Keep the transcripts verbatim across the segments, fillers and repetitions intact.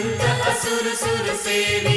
संत असुर सुर सेवी।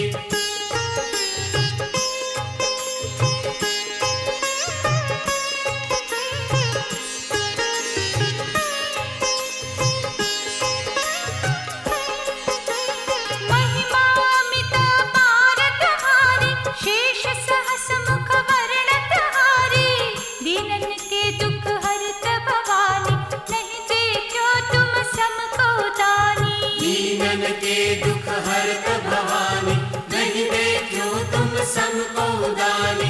के दुख हरत भवानी, नहीं देखो तुम समको दानी।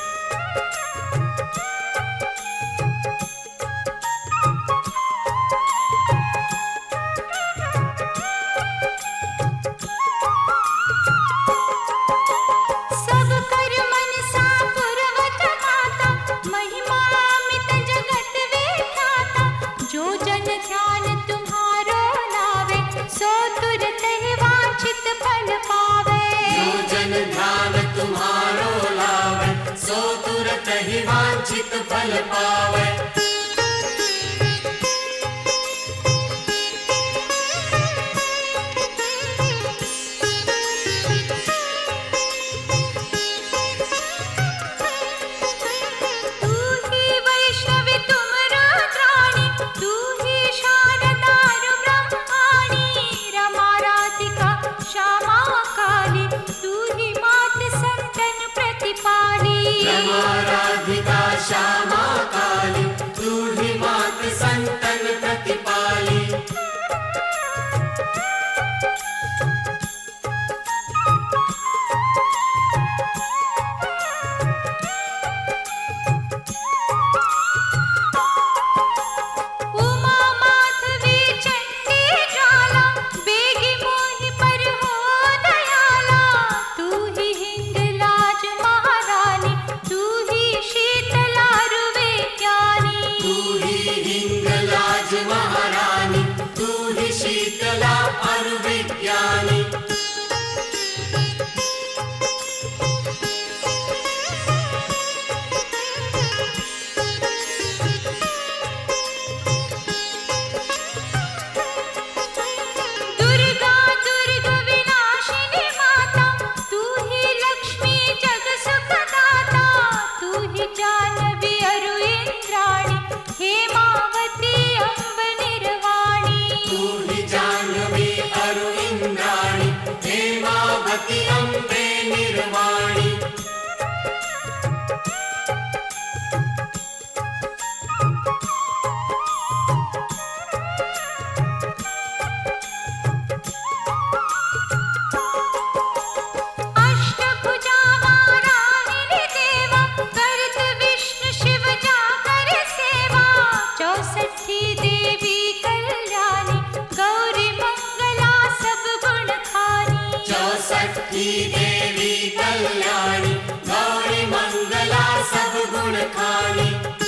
सब कर मन सा पुरवत माता, महिमा अमित जगत विख्याता। जो जन ध्यान तुम्हारो लावे, सो तुरत ही वांछित फल पावे। जो जन ध्यान तुम्हारो लावे, सो तुरत ही वांछित फल पावे। राधिका श्यामा काली, तू ही मात संतन प्रतिपाली। उमा माधवी चंडी ज्वाला, बेगी मोहि पर हो दयाला। तू ही हिंगलाज महारानी, तू शीतलारु विज्ञानी। तू ही हिंगलाज महारानी, तू ही शीतला अरु विज्ञानी। दुर्गा दुर्ग विनाशिनी माता, तू ही लक्ष्मी जग सुखदाता। तू ही जानवी अरु इंद्राणी, हेमावती अम्ब निर्वाणी। तू ही जानवी अरु इंद्राणी, हेमावती अम्बे निर्वाणी। अष्टभुजा वाराहिनी देवा, करत विष्णु शिव जाकर सेवा। चौसठी देवी कल्याणी, गौरी मंगला सब गुण खानी। चौसठी देवी कल्याणी, गौरी मंगला सब गुण खानी।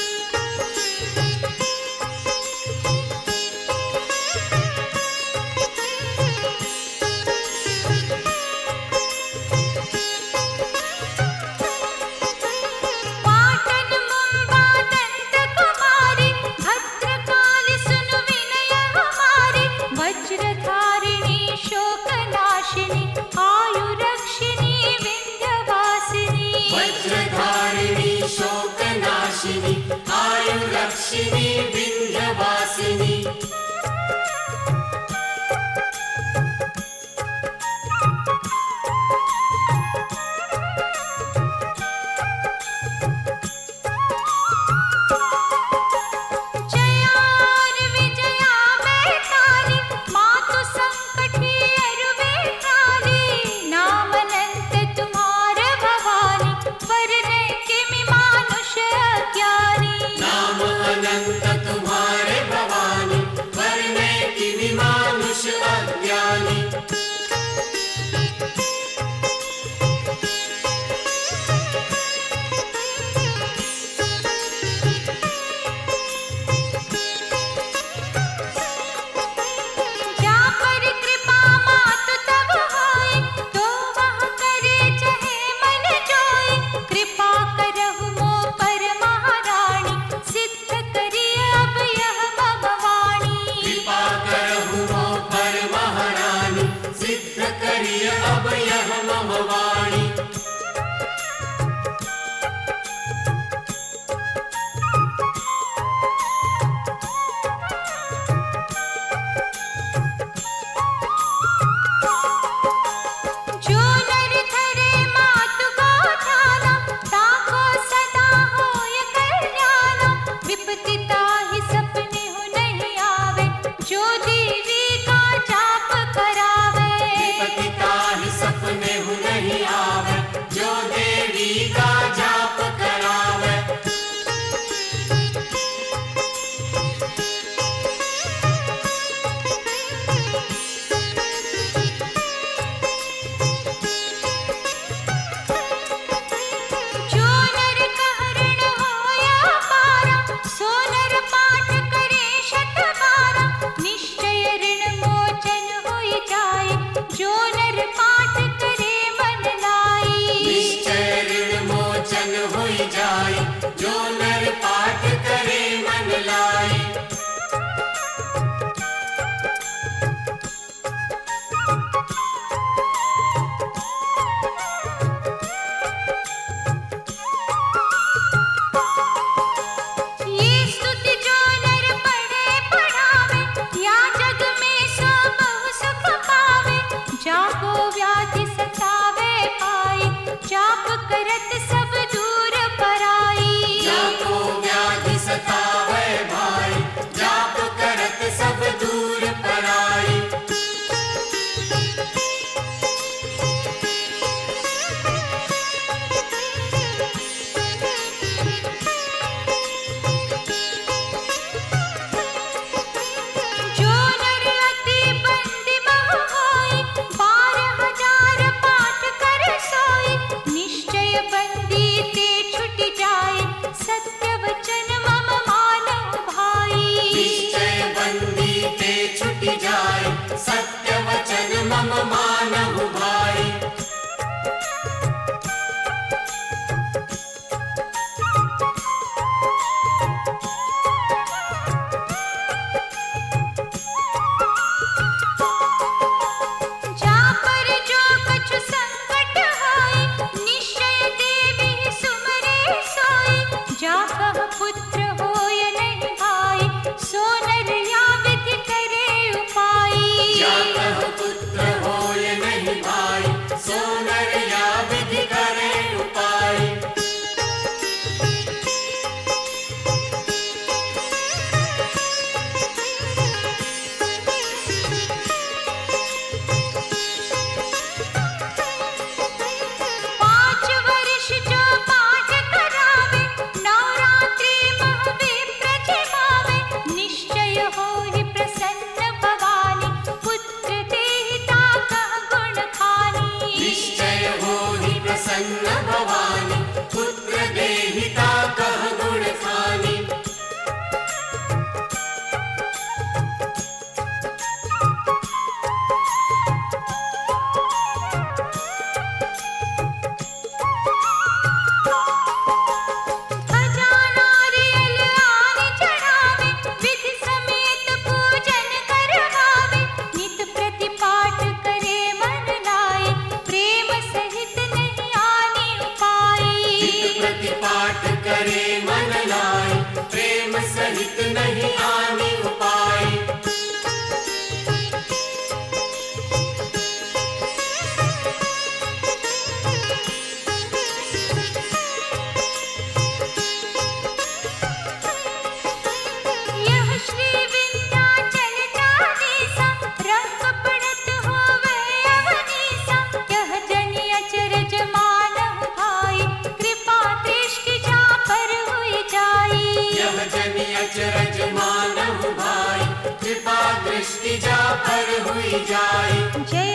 पाटन मुंबा दंत कुमारी, भद्रकाली सुन विनय हमारी। वज्रधारिणी शोक नाशिनी, आयु रक्षिणी विंध्यवासिनी। वज्रधारिणी शोक नाशिनी, आयु रक्षिणी विंध्यवासिनी। जया और विजया बैताली, मातु संकटी अरु बेताली। नाम अनंत तुम्हार भवानी, वरने किमि मानुष अज्ञानी। नाम अनंत तुम्हार अब यह मम वाणी। जो नर धरे मातु गोठाना, ताको सदा होय कल्याणा। विपत्ति ताहि सपने हो नहीं आवे, जो देवी का जाप करावे। विपत्ति ताहि सपने हु नहीं आवे, जो देवी का जाप करावे। जो नर कहरण होया पारा, सो नर पाठ करे शत बारा। निश्चय ऋण मोचन होई जाए, जो नर पाठ करे मन लाई। निश्चय ऋण मोचन होई जाए, जो नर पाठ करे मन लाई। ये स्तुति जो नर पढ़े पढ़ावे, या जग में सो बहु सुख पावे। जाको व्याधि सतावे पाई, जाप करत सब दूर पराई। जाको व्याधि सतावे भाई, जाप करत सब दूर पराई। जो नर अति बंदी बहु होई, बारह हजार पाठ कर सोई। निश्चय बंदी ते छुट जाए, सत्य वचन मम मानहु भाई। निश्चय बंदी ते छुट जाए, सत्य वचन मम मानहु भाई। जा पर जो कछु संकट होई, निश्चय देवी सुमरे सोई। जा कह पुत्र होय नहीं भाई, सो नर या विधि करे उपाई। या कह पुत्र होय नहीं भाई, सो नर या विधि करे उपाय। पाँच वर्ष जो पाठ करावे, नवरात्रि महाविप्र जिमावे। निश्चय होहि प्रसन्न भवानी, पुत्र देहिता कह गुण खानी। निश्चय होहि प्रसन्न भवानी, पुत्र देहिता कह गुण खानी। खजाना रियल आने चढ़ावे, विधि समेत पूजन करवावे। नित प्रति पाठ करे मन लाए, प्रेम सहित नहीं आनी उपाई। नित प्रति पाठ करे मन लाए, प्रेम सहित नहीं आनी उपाय। यह श्री विंध्याचल चालीसा, रंग पड़त होवे अवनीसा। यह जनि अचरज मानहु भाई, कृपा दृष्टि जा पर हुई जाई। यह जनि अचरज मानहु भाई, कृपा दृष्टि जा पर हुई जाए। जय